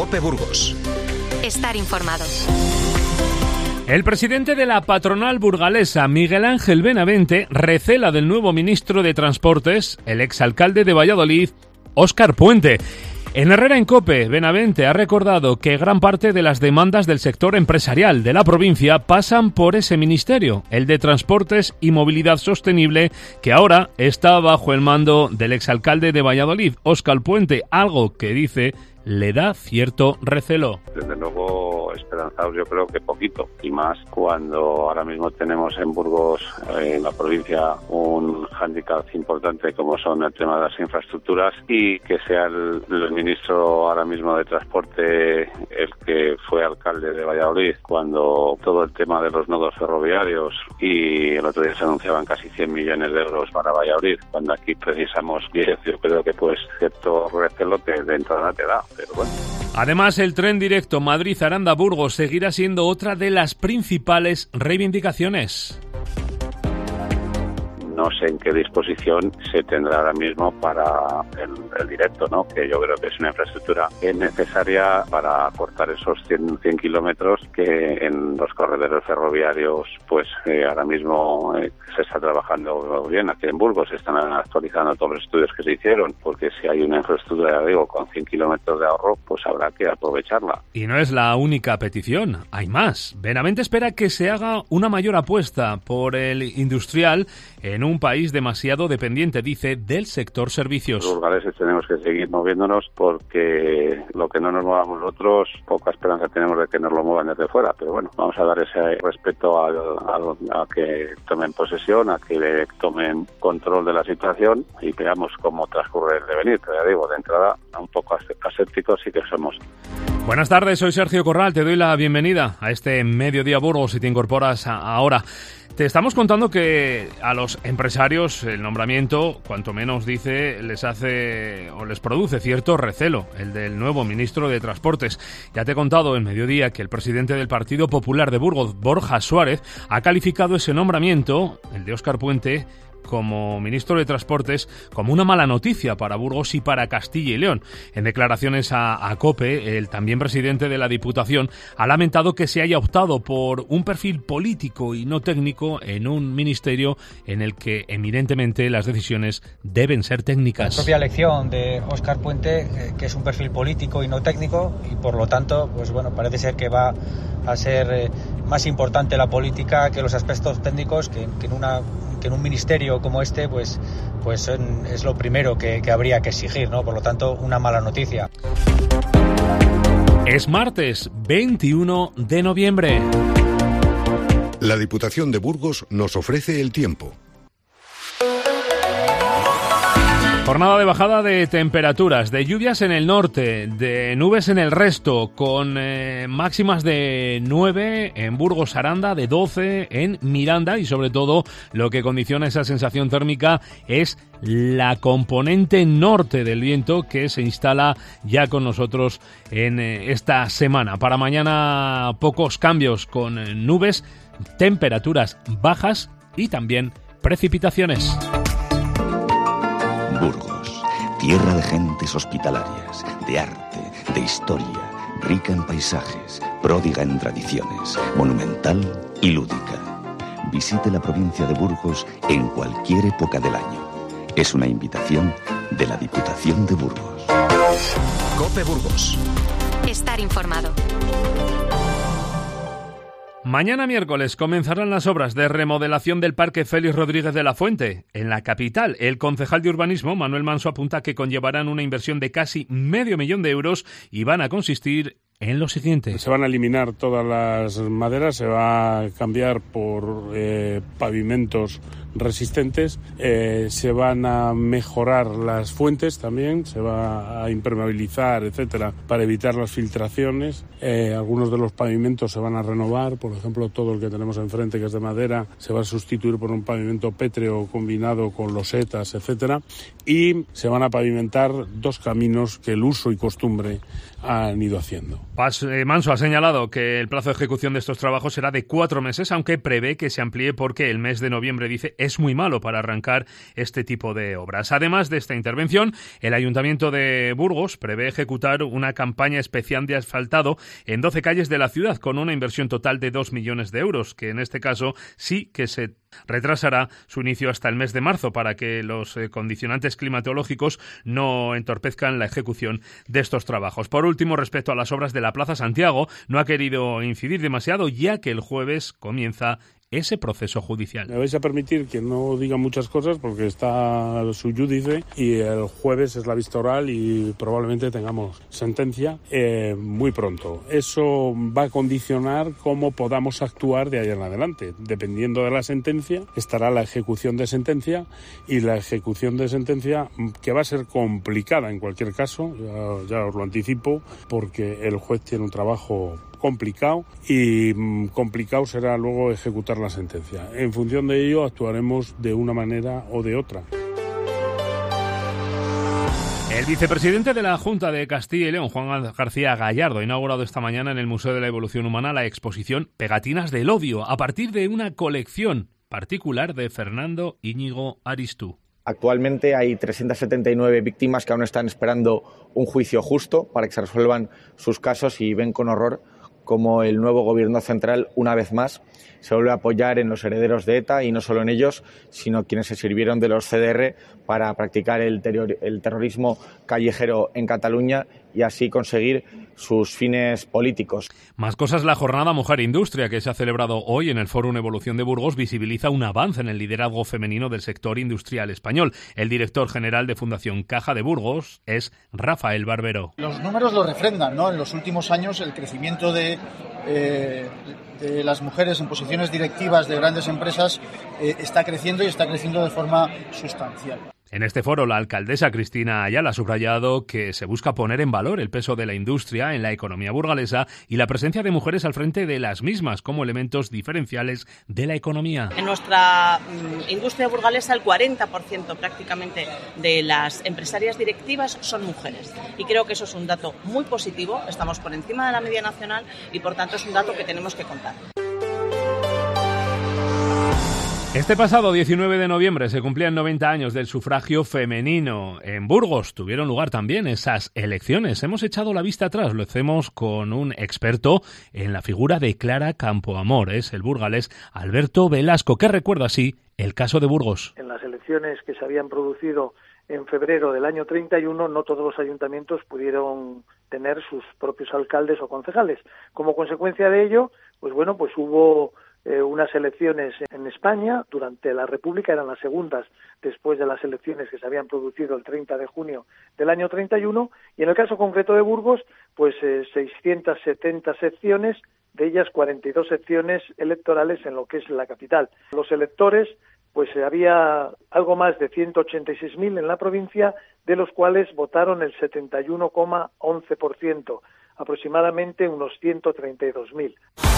COPE Burgos. Estar informado. El presidente de la patronal burgalesa, Miguel Ángel Benavente, recela del nuevo ministro de Transportes, el exalcalde de Valladolid, Óscar Puente. En Herrera en COPE, Benavente ha recordado que gran parte de las demandas del sector empresarial de la provincia pasan por ese ministerio, el de Transportes y Movilidad Sostenible, que ahora está bajo el mando del exalcalde de Valladolid, Óscar Puente, algo que dice le da cierto recelo. Desde luego esperanzados yo creo que poquito, y más cuando ahora mismo tenemos en Burgos, en la provincia, un hándicap importante como son el tema de las infraestructuras, y que sea el ministro ahora mismo de Transporte el que fue alcalde de Valladolid cuando todo el tema de los nodos ferroviarios, y el otro día se anunciaban casi 100 millones de euros para Valladolid, cuando aquí precisamos 10, yo creo que pues cierto recelo que de entrada te da. Pero bueno. Además, el tren directo Madrid-Aranda-Burgos seguirá siendo otra de las principales reivindicaciones. No sé en qué disposición se tendrá ahora mismo para el directo, ¿no? Que yo creo que es una infraestructura necesaria para cortar esos 100 kilómetros que en los corredores ferroviarios, pues ahora mismo se está trabajando bien. Aquí en Burgos se están actualizando todos los estudios que se hicieron, porque si hay una infraestructura, digo, con 100 kilómetros de ahorro, pues habrá que aprovecharla. Y no es la única petición, hay más. Benavente espera que se haga una mayor apuesta por el industrial en un país demasiado dependiente, dice, del sector servicios. Los burgaleses tenemos que seguir moviéndonos porque lo que no nos movamos nosotros, poca esperanza tenemos de que nos lo muevan desde fuera. Pero bueno, vamos a dar ese respeto a que tomen posesión, a que tomen control de la situación y veamos cómo transcurre el devenir. Pero ya digo, de entrada, un poco asépticos sí que somos. Buenas tardes, soy Sergio Corral, te doy la bienvenida a este Mediodía Burgos si te incorporas ahora. Te estamos contando que a los empresarios el nombramiento, cuanto menos dice, les hace o les produce cierto recelo, el del nuevo ministro de Transportes. Ya te he contado en Mediodía que el presidente del Partido Popular de Burgos, Borja Suárez, ha calificado ese nombramiento, el de Óscar Puente, como ministro de Transportes, como una mala noticia para Burgos y para Castilla y León. En declaraciones a COPE, el también presidente de la Diputación ha lamentado que se haya optado por un perfil político y no técnico en un ministerio en el que eminentemente las decisiones deben ser técnicas. La propia elección de Óscar Puente, que es un perfil político y no técnico, y por lo tanto, pues bueno, parece ser que va a ser más importante la política que los aspectos técnicos, que en un ministerio como este, pues es lo primero que habría que exigir, ¿no? Por lo tanto, una mala noticia. Es martes 21 de noviembre. La Diputación de Burgos nos ofrece el tiempo. Jornada de bajada de temperaturas, de lluvias en el norte, de nubes en el resto, con máximas de 9 en Burgos Aranda, de 12 en Miranda, y sobre todo lo que condiciona esa sensación térmica es la componente norte del viento que se instala ya con nosotros en esta semana. Para mañana pocos cambios, con nubes, temperaturas bajas y también precipitaciones. Burgos, tierra de gentes hospitalarias, de arte, de historia, rica en paisajes, pródiga en tradiciones, monumental y lúdica. Visite la provincia de Burgos en cualquier época del año. Es una invitación de la Diputación de Burgos. COPE Burgos. Estar informado. Mañana miércoles comenzarán las obras de remodelación del Parque Félix Rodríguez de la Fuente, en la capital. El concejal de urbanismo, Manuel Manso, apunta que conllevarán una inversión de casi $500,000 de euros y van a consistir en lo siguiente. Se van a eliminar todas las maderas, se va a cambiar por pavimentos resistentes, se van a mejorar las fuentes también, se va a impermeabilizar, etcétera, para evitar las filtraciones. Algunos de los pavimentos se van a renovar, por ejemplo, todo el que tenemos enfrente, que es de madera, se va a sustituir por un pavimento pétreo combinado con losetas, etcétera, y se van a pavimentar 2 caminos que el uso y costumbre han ido haciendo. Manso ha señalado que el plazo de ejecución de estos trabajos será de 4 meses, aunque prevé que se amplíe porque el mes de noviembre, dice, es muy malo para arrancar este tipo de obras. Además de esta intervención, el Ayuntamiento de Burgos prevé ejecutar una campaña especial de asfaltado en 12 calles de la ciudad con una inversión total de 2 millones de euros, que en este caso sí que se retrasará su inicio hasta el mes de marzo para que los condicionantes climatológicos no entorpezcan la ejecución de estos trabajos. Por último, respecto a las obras de la Plaza Santiago, no ha querido incidir demasiado ya que el jueves comienza ese proceso judicial. Me vais a permitir que no diga muchas cosas porque está su júdice y el jueves es la vista oral y probablemente tengamos sentencia muy pronto. Eso va a condicionar cómo podamos actuar de ahí en adelante. Dependiendo de la sentencia, estará la ejecución de sentencia y la ejecución de sentencia que va a ser complicada en cualquier caso, ya os lo anticipo, porque el juez tiene un trabajo complicado y complicado será luego ejecutar la sentencia. En función de ello actuaremos de una manera o de otra. El vicepresidente de la Junta de Castilla y León, Juan García Gallardo, ha inaugurado esta mañana en el Museo de la Evolución Humana la exposición Pegatinas del Odio, a partir de una colección particular de Fernando Íñigo Aristú. Actualmente hay 379 víctimas que aún están esperando un juicio justo para que se resuelvan sus casos y ven con horror como el nuevo gobierno central, una vez más, se vuelve a apoyar en los herederos de ETA y no solo en ellos, sino quienes se sirvieron de los CDR para practicar el terrorismo callejero en Cataluña y así conseguir sus fines políticos. Más cosas, la jornada Mujer Industria que se ha celebrado hoy en el Fórum Evolución de Burgos visibiliza un avance en el liderazgo femenino del sector industrial español. El director general de Fundación Caja de Burgos es Rafael Barbero. Los números lo refrendan, ¿no? En los últimos años el crecimiento de las mujeres en posiciones directivas de grandes empresas está creciendo y está creciendo de forma sustancial. En este foro, la alcaldesa Cristina Ayala ha subrayado que se busca poner en valor el peso de la industria en la economía burgalesa y la presencia de mujeres al frente de las mismas como elementos diferenciales de la economía. En nuestra industria burgalesa el 40% prácticamente de las empresarias directivas son mujeres y creo que eso es un dato muy positivo, estamos por encima de la media nacional y por tanto es un dato que tenemos que contar. Este pasado 19 de noviembre se cumplían 90 años del sufragio femenino. En Burgos tuvieron lugar también esas elecciones. Hemos echado la vista atrás, lo hacemos con un experto en la figura de Clara Campoamor. Es el burgalés Alberto Velasco, que recuerda así el caso de Burgos. En las elecciones que se habían producido en febrero del año 31, no todos los ayuntamientos pudieron tener sus propios alcaldes o concejales. Como consecuencia de ello, pues hubo unas elecciones en España durante la República, eran las segundas después de las elecciones que se habían producido el 30 de junio del año 31, y en el caso concreto de Burgos, 670 secciones, de ellas 42 secciones electorales en lo que es la capital. Los electores, había algo más de 186.000 en la provincia, de los cuales votaron el 71,11%, aproximadamente unos 132.000.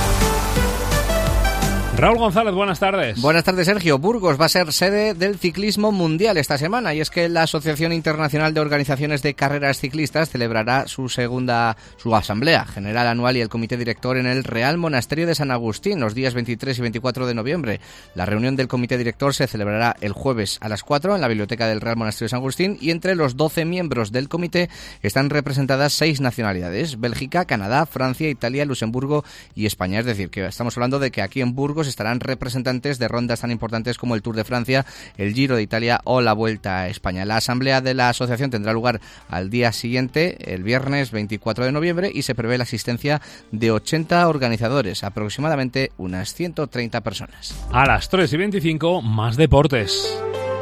Raúl González, buenas tardes. Buenas tardes, Sergio. Burgos va a ser sede del ciclismo mundial esta semana y es que la Asociación Internacional de Organizaciones de Carreras Ciclistas celebrará su asamblea general anual y el comité director en el Real Monasterio de San Agustín los días 23 y 24 de noviembre. La reunión del comité director se celebrará el jueves a las 4 en la biblioteca del Real Monasterio de San Agustín y entre los 12 miembros del comité están representadas 6 nacionalidades: Bélgica, Canadá, Francia, Italia, Luxemburgo y España. Es decir, que estamos hablando de que aquí en Burgos estarán representantes de rondas tan importantes como el Tour de Francia, el Giro de Italia o la Vuelta a España. La asamblea de la asociación tendrá lugar al día siguiente, el viernes 24 de noviembre, y se prevé la asistencia de 80 organizadores, aproximadamente unas 130 personas. A las 3:25, más deportes.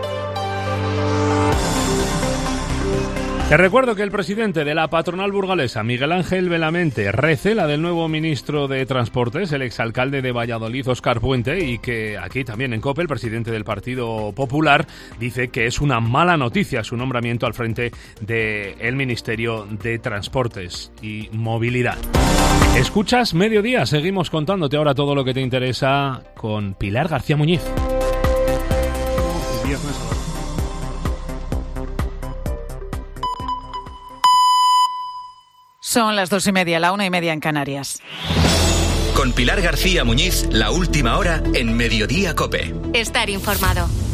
Te recuerdo que el presidente de la patronal burgalesa, Miguel Ángel Belamente, recela del nuevo ministro de Transportes, el exalcalde de Valladolid, Óscar Puente, y que aquí también en COPE, el presidente del Partido Popular, dice que es una mala noticia su nombramiento al frente del Ministerio de Transportes y Movilidad. Escuchas Mediodía, seguimos contándote ahora todo lo que te interesa con Pilar García Muñiz. Son las 2:30, la 1:30 en Canarias. Con Pilar García Muñiz, la última hora en Mediodía COPE. Estar informado.